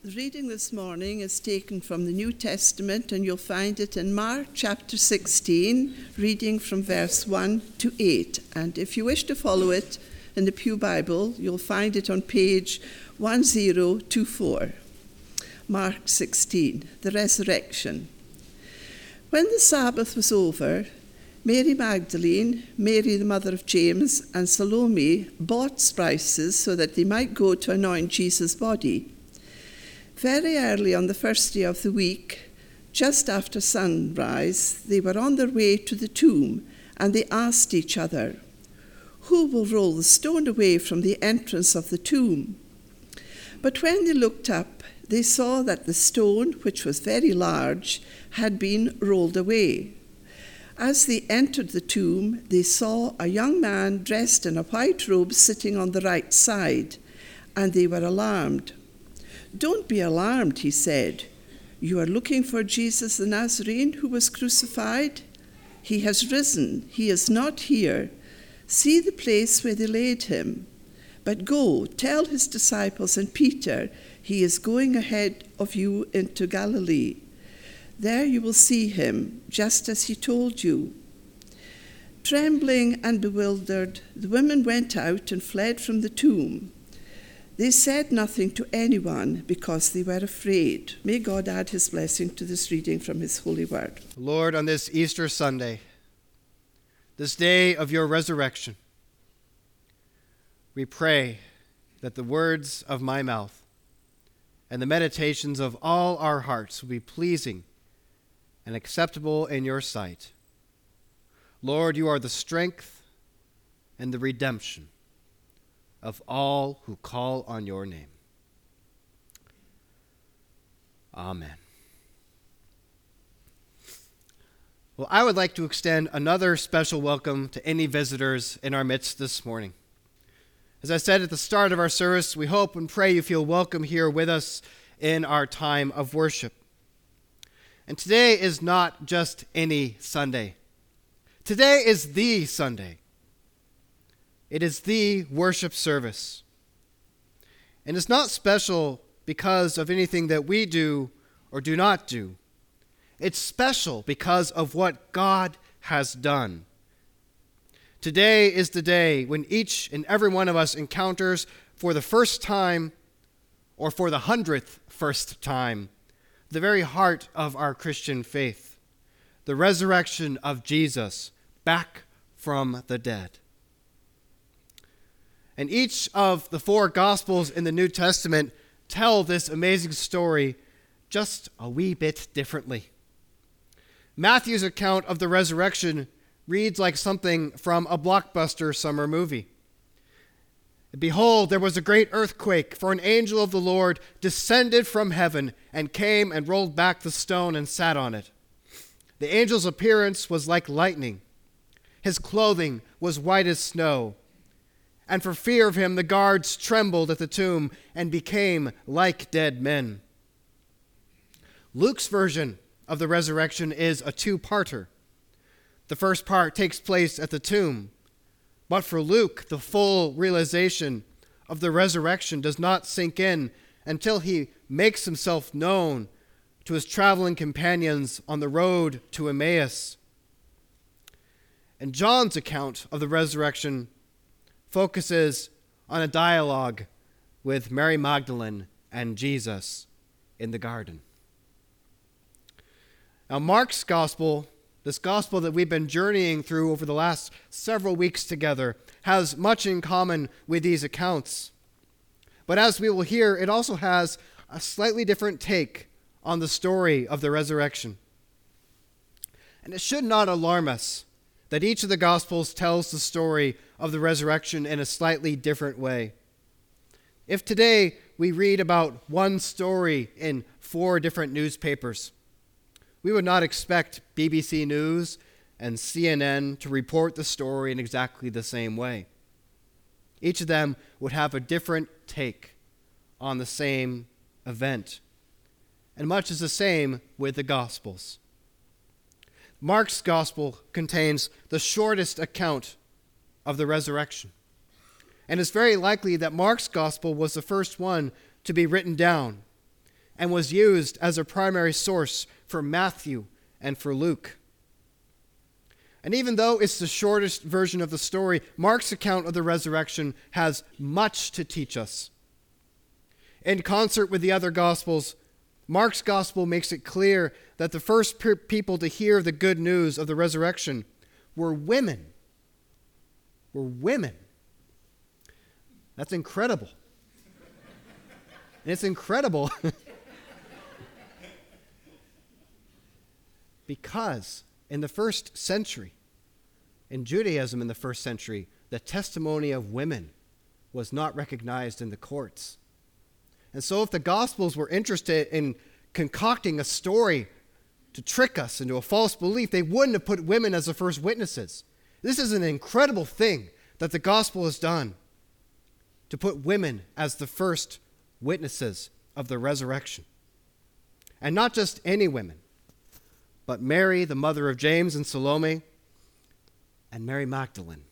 The reading this morning is taken from the New Testament, and you'll find it in Mark chapter 16, reading from verse 1 to 8. And if you wish to follow it in the Pew Bible, you'll find it on page 1024. Mark 16, the resurrection. When the Sabbath was over, Mary Magdalene, Mary the mother of James, and Salome bought spices so that they might go to anoint Jesus' body. Very early on the first day of the week, just after sunrise, they were on their way to the tomb, and they asked each other, "Who will roll the stone away from the entrance of the tomb?" But when they looked up, they saw that the stone, which was very large, had been rolled away. As they entered the tomb, they saw a young man dressed in a white robe sitting on the right side, and they were alarmed. "Don't be alarmed," he said. "You are looking for Jesus the Nazarene who was crucified? He has risen. He is not here. See the place where they laid him. But go, tell his disciples and Peter, he is going ahead of you into Galilee. There you will see him, just as he told you." Trembling and bewildered, the women went out and fled from the tomb. They said nothing to anyone because they were afraid. May God add his blessing to this reading from his holy word. Lord, on this Easter Sunday, this day of your resurrection, we pray that the words of my mouth and the meditations of all our hearts will be pleasing and acceptable in your sight. Lord, you are the strength and the redemption of all who call on your name. Amen. Well, I would like to extend another special welcome to any visitors in our midst this morning. As I said at the start of our service, we hope and pray you feel welcome here with us in our time of worship. And today is not just any Sunday. Today is the Sunday. It is the worship service. And it's not special because of anything that we do or do not do. It's special because of what God has done. Today is the day when each and every one of us encounters for the first time, or for the 100th first time, the very heart of our Christian faith, the resurrection of Jesus back from the dead. And each of the four Gospels in the New Testament tell this amazing story just a wee bit differently. Matthew's account of the resurrection reads like something from a blockbuster summer movie. "Behold, there was a great earthquake, for an angel of the Lord descended from heaven and came and rolled back the stone and sat on it. The angel's appearance was like lightning. His clothing was white as snow. And for fear of him, the guards trembled at the tomb and became like dead men." Luke's version of the resurrection is a two-parter. The first part takes place at the tomb, but for Luke, the full realization of the resurrection does not sink in until he makes himself known to his traveling companions on the road to Emmaus. And John's account of the resurrection focuses on a dialogue with Mary Magdalene and Jesus in the garden. Now, Mark's gospel, this gospel that we've been journeying through over the last several weeks together, has much in common with these accounts. But as we will hear, it also has a slightly different take on the story of the resurrection. And it should not alarm us that each of the Gospels tells the story of the resurrection in a slightly different way. If today we read about one story in 4 different newspapers, we would not expect BBC News and CNN to report the story in exactly the same way. Each of them would have a different take on the same event. And much is the same with the Gospels. Mark's gospel contains the shortest account of the resurrection. And it's very likely that Mark's gospel was the first one to be written down. and was used as a primary source for Matthew and for Luke. And even though it's the shortest version of the story, Mark's account of the resurrection has much to teach us. In concert with the other Gospels, Mark's Gospel makes it clear that the first people to hear the good news of the resurrection were women. That's incredible. And it's incredible because in the first century, in Judaism in the first century, the testimony of women was not recognized in the courts. And so if the Gospels were interested in concocting a story to trick us into a false belief, they wouldn't have put women as the first witnesses. This is an incredible thing that the Gospel has done, to put women as the first witnesses of the resurrection. And not just any women, but Mary, the mother of James and Salome, and Mary Magdalene.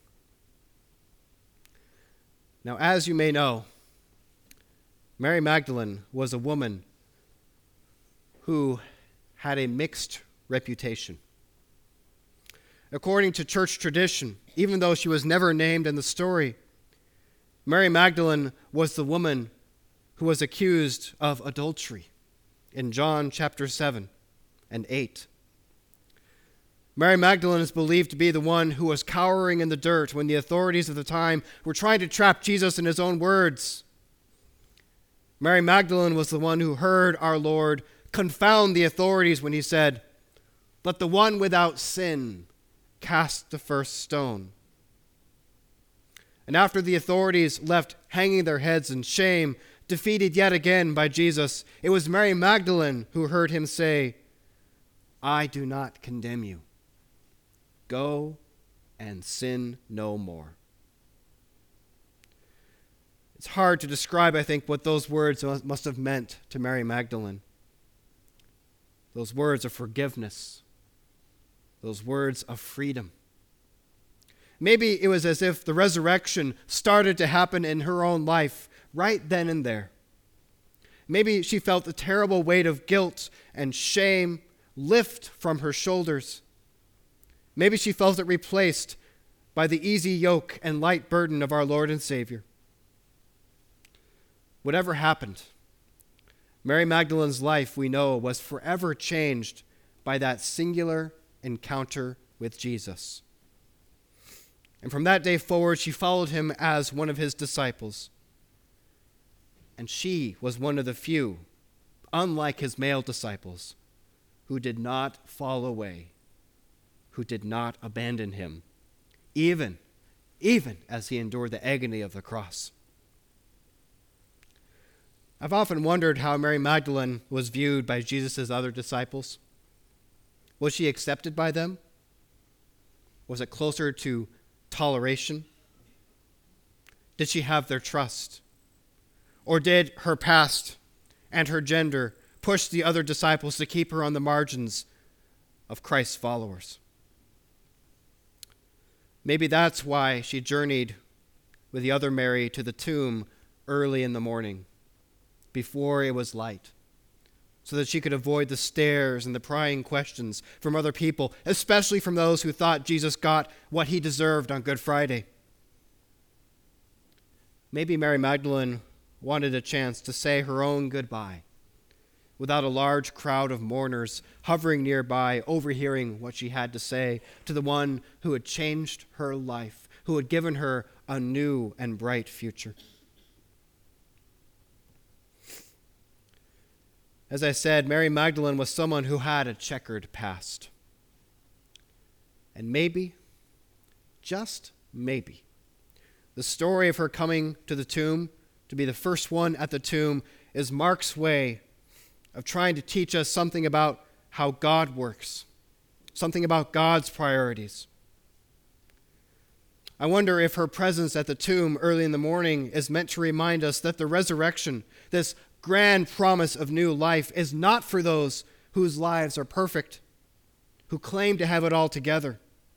Now, as you may know, Mary Magdalene was a woman who had a mixed reputation. According to church tradition, even though she was never named in the story, Mary Magdalene was the woman who was accused of adultery in John chapter 7 and 8. Mary Magdalene is believed to be the one who was cowering in the dirt when the authorities of the time were trying to trap Jesus in his own words. Mary Magdalene was the one who heard our Lord confound the authorities when he said, "Let the one without sin cast the first stone." And after the authorities left hanging their heads in shame, defeated yet again by Jesus, it was Mary Magdalene who heard him say, "I do not condemn you. Go and sin no more." It's hard to describe, I think, what those words must have meant to Mary Magdalene. Those words of forgiveness. Those words of freedom. Maybe it was as if the resurrection started to happen in her own life right then and there. Maybe she felt the terrible weight of guilt and shame lift from her shoulders. Maybe she felt it replaced by the easy yoke and light burden of our Lord and Savior. Whatever happened, Mary Magdalene's life, we know, was forever changed by that singular encounter with Jesus. And from that day forward, she followed him as one of his disciples. And she was one of the few, unlike his male disciples, who did not fall away, who did not abandon him, even as he endured the agony of the cross. I've often wondered how Mary Magdalene was viewed by Jesus' other disciples. Was she accepted by them? Was it closer to toleration? Did she have their trust? Or did her past and her gender push the other disciples to keep her on the margins of Christ's followers? Maybe that's why she journeyed with the other Mary to the tomb early in the morning, before it was light, so that she could avoid the stares and the prying questions from other people, especially from those who thought Jesus got what he deserved on Good Friday. Maybe Mary Magdalene wanted a chance to say her own goodbye without a large crowd of mourners hovering nearby, overhearing what she had to say to the one who had changed her life, who had given her a new and bright future. As I said, Mary Magdalene was someone who had a checkered past. And maybe, just maybe, the story of her coming to the tomb, to be the first one at the tomb, is Mark's way of trying to teach us something about how God works, something about God's priorities. I wonder if her presence at the tomb early in the morning is meant to remind us that the resurrection, this grand promise of new life, is not for those whose lives are perfect, who claim to have it all together.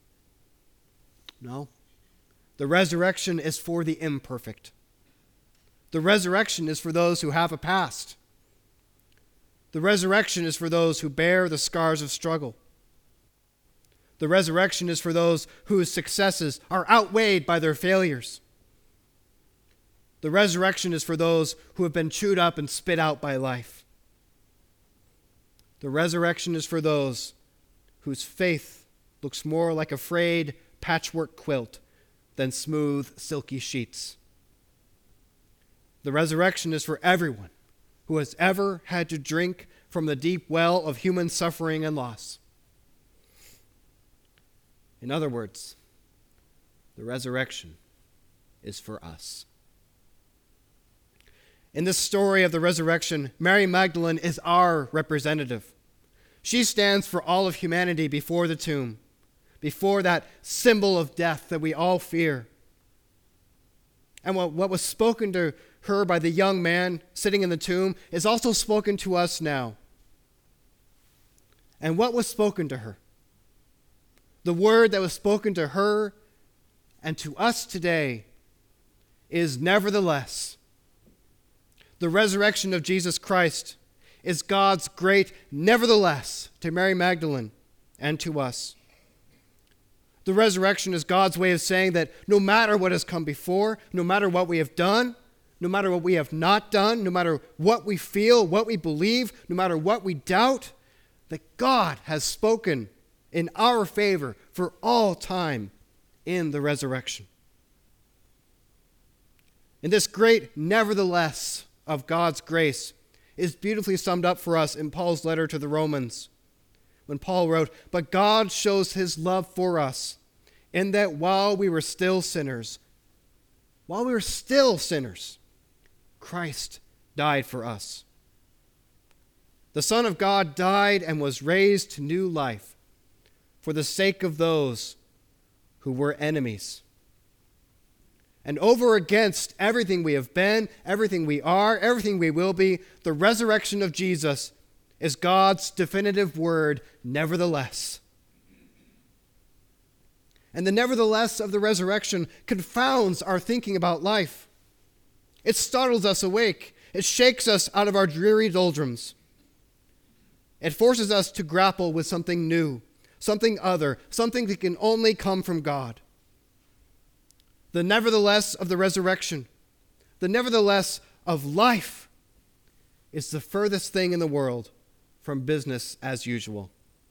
No, the resurrection is for the imperfect. The resurrection is for those who have a past. The resurrection is for those who bear the scars of struggle. The resurrection is for those whose successes are outweighed by their failures. The resurrection is for those who have been chewed up and spit out by life. The resurrection is for those whose faith looks more like a frayed patchwork quilt than smooth, silky sheets. The resurrection is for everyone who has ever had to drink from the deep well of human suffering and loss. In other words, the resurrection is for us. In this story of the resurrection, Mary Magdalene is our representative. She stands for all of humanity before the tomb, before that symbol of death that we all fear. And what was spoken to her by the young man sitting in the tomb is also spoken to us now. And what was spoken to her? The word that was spoken to her and to us today is nevertheless. The resurrection of Jesus Christ is God's great nevertheless to Mary Magdalene and to us. The resurrection is God's way of saying that no matter what has come before, no matter what we have done, no matter what we have not done, no matter what we feel, what we believe, no matter what we doubt, that God has spoken in our favor for all time in the resurrection. And this great nevertheless of God's grace is beautifully summed up for us in Paul's letter to the Romans, when Paul wrote, "But God shows his love for us in that while we were still sinners, Christ died for us." The Son of God died and was raised to new life for the sake of those who were enemies. And over against everything we have been, everything we are, everything we will be, the resurrection of Jesus is God's definitive word, nevertheless. And the nevertheless of the resurrection confounds our thinking about life. It startles us awake. It shakes us out of our dreary doldrums. It forces us to grapple with something new, something other, something that can only come from God. The nevertheless of the resurrection, the nevertheless of life, is the furthest thing in the world from business as usual.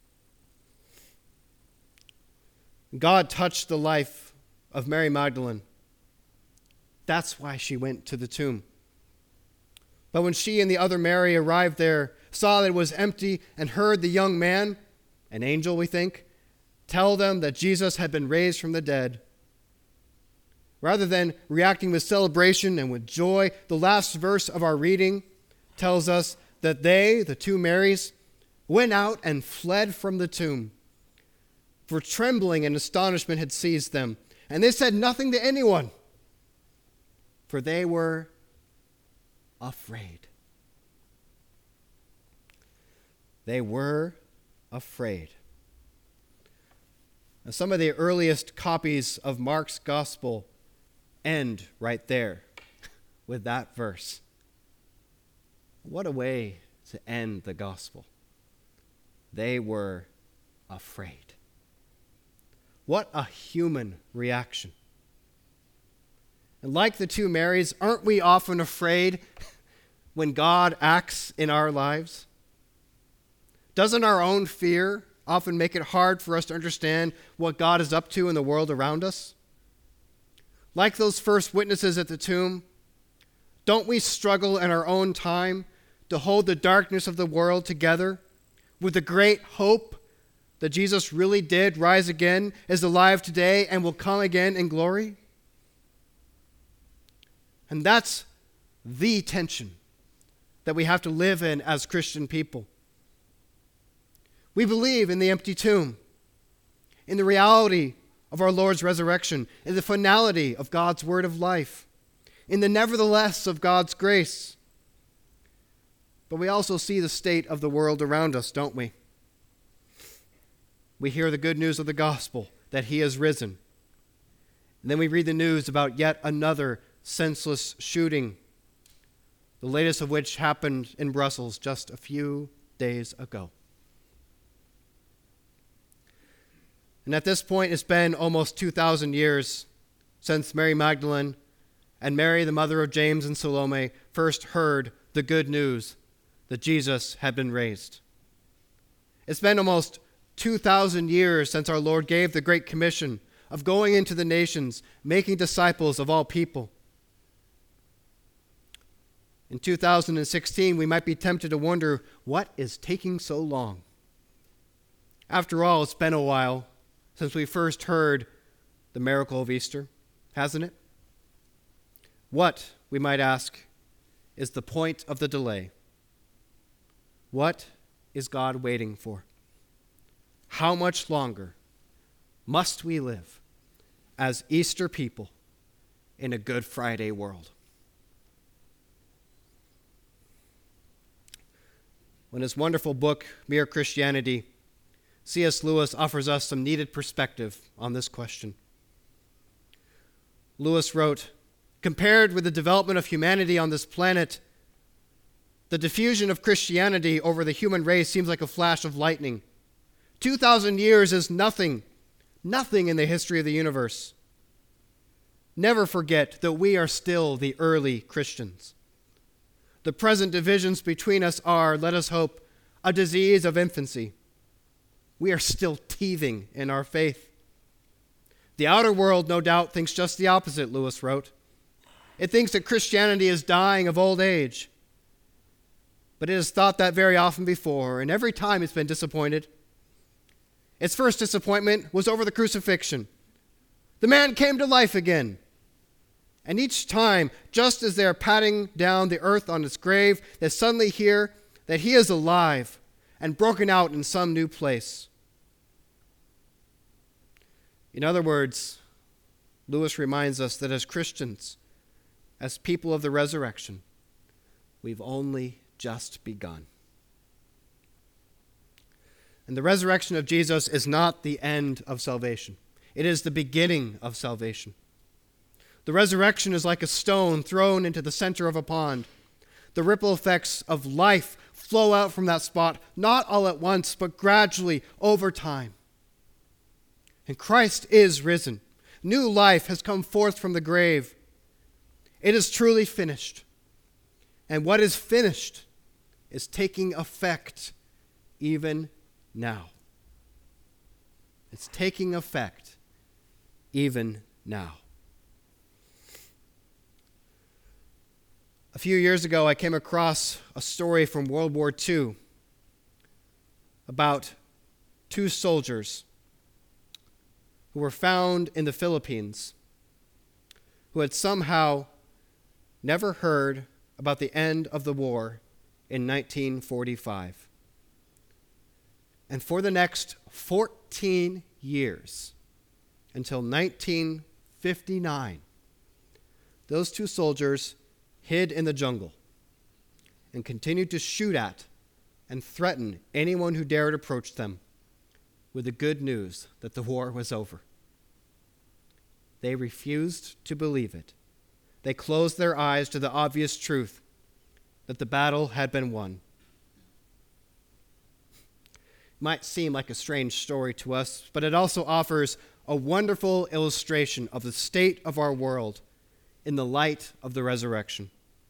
God touched the life of Mary Magdalene. That's why she went to the tomb. But when she and the other Mary arrived there, saw that it was empty, and heard the young man, an angel we think, tell them that Jesus had been raised from the dead, rather than reacting with celebration and with joy, the last verse of our reading tells us that they, the two Marys, went out and fled from the tomb, for trembling and astonishment had seized them. And they said nothing to anyone, for they were afraid. They were afraid. Now, some of the earliest copies of Mark's gospel end right there with that verse. What a way to end the gospel. They were afraid. What a human reaction. And like the two Marys, aren't we often afraid when God acts in our lives? Doesn't our own fear often make it hard for us to understand what God is up to in the world around us? Like those first witnesses at the tomb, don't we struggle in our own time to hold the darkness of the world together with the great hope that Jesus really did rise again, is alive today, and will come again in glory? And that's the tension that we have to live in as Christian people. We believe in the empty tomb, in the reality of our Lord's resurrection, in the finality of God's word of life, in the nevertheless of God's grace. But we also see the state of the world around us, don't we? We hear the good news of the gospel that he has risen. And then we read the news about yet another senseless shooting. the latest of which happened in Brussels just a few days ago. And at this point, it's been almost 2,000 years since Mary Magdalene and Mary, the mother of James and Salome, first heard the good news that Jesus had been raised. It's been almost 2,000 years since our Lord gave the Great Commission of going into the nations, making disciples of all people. In 2016, we might be tempted to wonder, what is taking so long? After all, it's been a while since we first heard the miracle of Easter, hasn't it? What, we might ask, is the point of the delay? What is God waiting for? How much longer must we live as Easter people in a Good Friday world? In his wonderful book, Mere Christianity, C.S. Lewis offers us some needed perspective on this question. Lewis wrote, "Compared with the development of humanity on this planet, the diffusion of Christianity over the human race seems like a flash of lightning. 2,000 years is nothing in the history of the universe. Never forget that we are still the early Christians. The present divisions between us are, let us hope, a disease of infancy. We are still teething in our faith. The outer world, no doubt, thinks just the opposite," Lewis wrote. "It thinks that Christianity is dying of old age. But it has thought that very often before, and every time it's been disappointed. Its first disappointment was over the crucifixion. The man came to life again. And each time, just as they are patting down the earth on its grave, they suddenly hear that he is alive and broken out in some new place." In other words, Lewis reminds us that as Christians, as people of the resurrection, we've only just begun. And the resurrection of Jesus is not the end of salvation. It is the beginning of salvation. The resurrection is like a stone thrown into the center of a pond. The ripple effects of life flow out from that spot, not all at once, but gradually over time. And Christ is risen. New life has come forth from the grave. It is truly finished. And what is finished is taking effect even now. It's taking effect even now. A few years ago, I came across a story from World War II about two soldiers who were found in the Philippines who had somehow never heard about the end of the war in 1945. And for the next 14 years, until 1959, those two soldiers hid in the jungle and continued to shoot at and threaten anyone who dared approach them with the good news that the war was over. They refused to believe it. They closed their eyes to the obvious truth that the battle had been won. It might seem like a strange story to us, but it also offers a wonderful illustration of the state of our world in the light of the resurrection.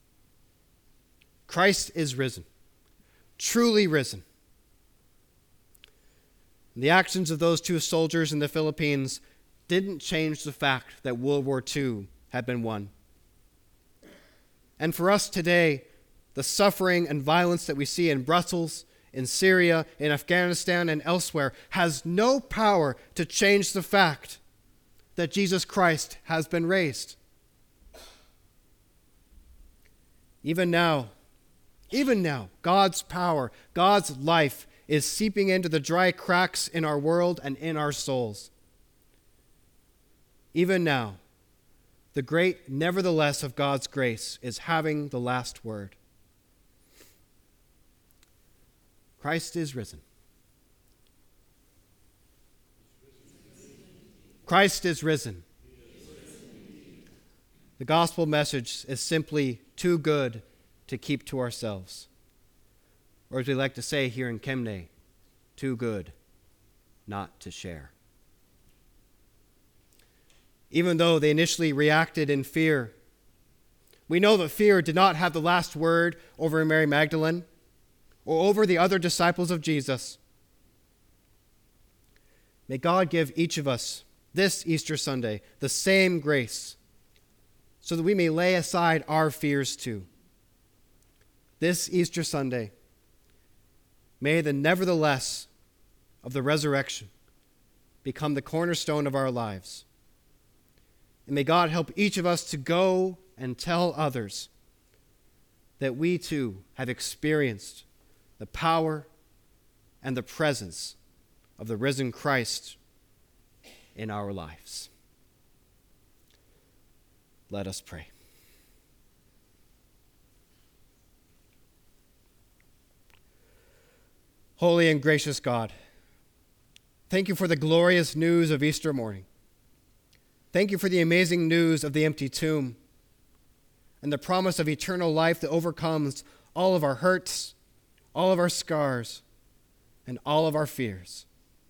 Christ is risen, truly risen. The actions of those two soldiers in the Philippines didn't change the fact that World War II had been won. And for us today, the suffering and violence that we see in Brussels, in Syria, in Afghanistan, and elsewhere has no power to change the fact that Jesus Christ has been raised. Even now, God's power, God's life is seeping into the dry cracks in our world and in our souls. Even now, the great nevertheless of God's grace is having the last word. Christ is risen. Christ is risen. The gospel message is simply too good to keep to ourselves. Or as we like to say here in Kemne, too good not to share. Even though they initially reacted in fear, we know that fear did not have the last word over Mary Magdalene or over the other disciples of Jesus. May God give each of us this Easter Sunday the same grace so that we may lay aside our fears too. This Easter Sunday, may the nevertheless of the resurrection become the cornerstone of our lives. And may God help each of us to go and tell others that we too have experienced the power and the presence of the risen Christ in our lives. Let us pray. Holy and gracious God, thank you for the glorious news of Easter morning. Thank you for the amazing news of the empty tomb and the promise of eternal life that overcomes all of our hurts, all of our scars, and all of our fears.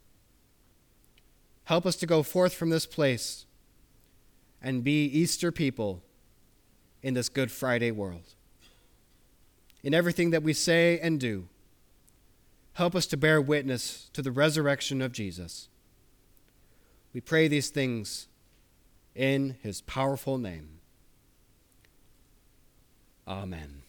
Help us to go forth from this place and be Easter people in this Good Friday world. In everything that we say and do, help us to bear witness to the resurrection of Jesus. We pray these things in his powerful name. Amen.